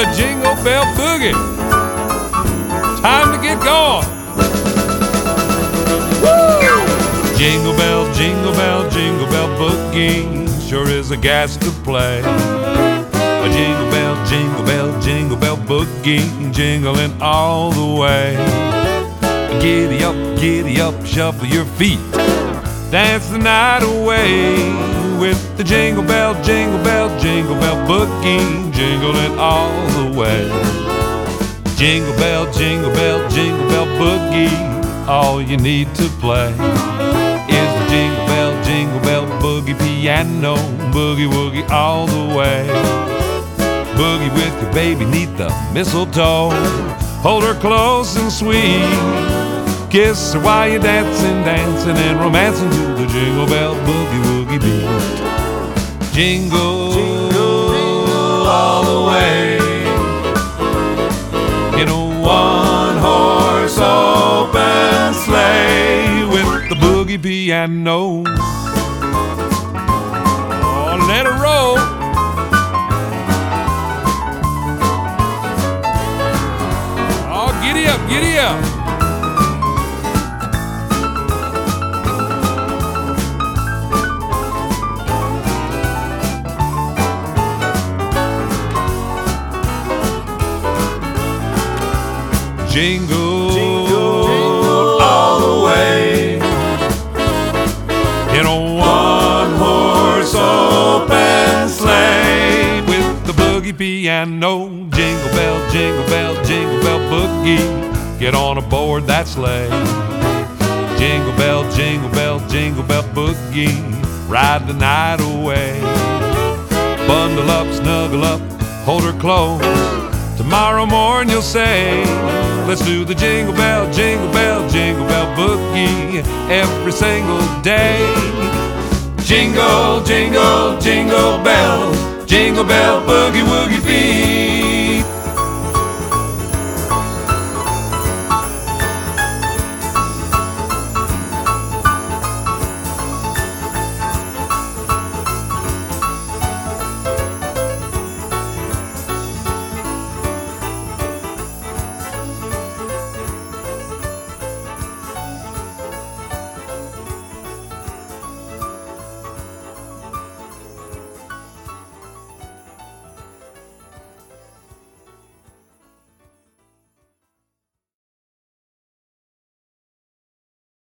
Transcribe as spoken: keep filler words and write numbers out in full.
the Jingle Bell Boogie. Time to get going. Woo! Jingle bell, jingle bell, jingle bell boogie sure is a gas to play. A jingle bell, jingle bell, jingle bell boogie, jingling all the way. Giddy up, giddy up, shuffle your feet, dance the night away with the jingle bell, jingle bell, jingle bell boogie, jingling all the way. Jingle bell, jingle bell, jingle bell boogie, all you need to play is the jingle bell, jingle bell boogie piano, boogie woogie all the way. Boogie with your baby neath the mistletoe, hold her close and sweet, kiss her while you're dancing, dancing and romancing to the jingle bell boogie woogie beat. Jingle, jingle all the way in a one-horse open sleigh with the boogie piano. Oh, let it roll. Oh, giddy up, giddy up. Jingle, jingle, jingle all the way in a one-horse open sleigh with the boogie piano. Jingle bell, jingle bell, jingle bell boogie, get on aboard that sleigh. Jingle bell, jingle bell, jingle bell boogie, ride the night away. Bundle up, snuggle up, hold her close. Tomorrow morning you'll say, let's do the jingle bell, jingle bell, jingle bell boogie every single day. Jingle, jingle, jingle bells, jingle bell boogie woogie feet.